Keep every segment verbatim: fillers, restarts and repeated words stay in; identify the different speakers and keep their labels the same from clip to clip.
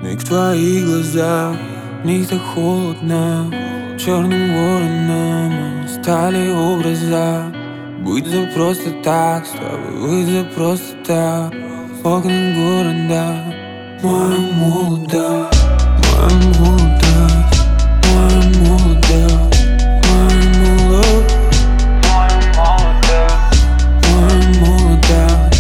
Speaker 1: И в твоих глазах, в них так холодно. Черным вороном стали образа. Будь за просто так, с тобой будь за просто так. Окна города, моя молодость, моя молодость, моя молодость, моя молодость, моя молодость,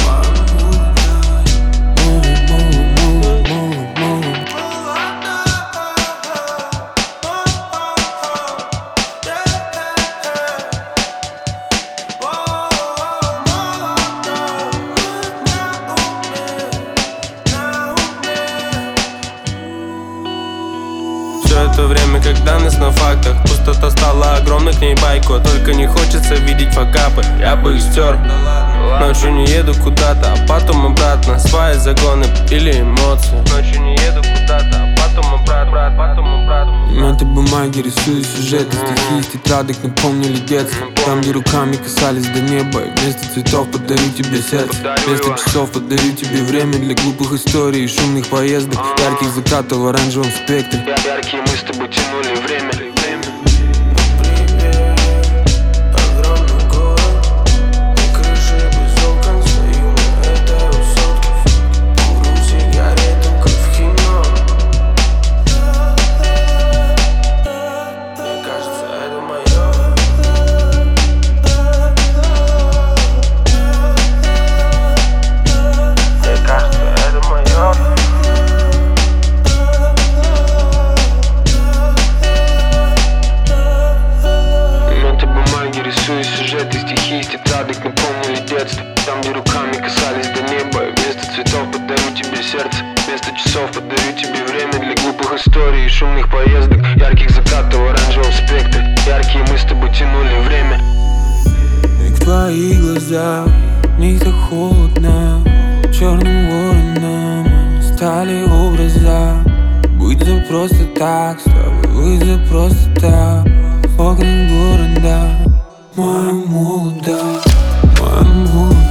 Speaker 2: Все это время, как данность на фактах. Пустота стала огромной, к ней байку. Только не хочется видеть факапы, я бы их стер. Ночью не еду куда-то, а потом обратно. Свои загоны или эмоции. Ночью не еду куда-то, а потом обратно, брат, потом обратно.
Speaker 1: Меты бумаги, рисую сюжеты. Стихи из тетрадок напомнили детство. Там, где руками касались до неба. И вместо цветов подарю тебе сердце. Вместо часов подарю тебе время для глупых историй и шумных поездок. Ярких закатов в оранжевом спектре.
Speaker 2: Яркие мы с тобой тянули время. Рисую сюжеты, стихи из тетрадок напомнили детство. Там, где руками касались до неба. Вместо цветов подарю тебе сердце. Вместо часов подарю тебе время для глупых историй и шумных поездок. Ярких закатов в оранжевом спектре. Яркие мы с тобой тянули время.
Speaker 1: И в твоих глазах, в них так холодно. Черным вороном стали образа. Будь за просто так, с тобой будь за просто так. Окна города, моя молодость, моя молодость.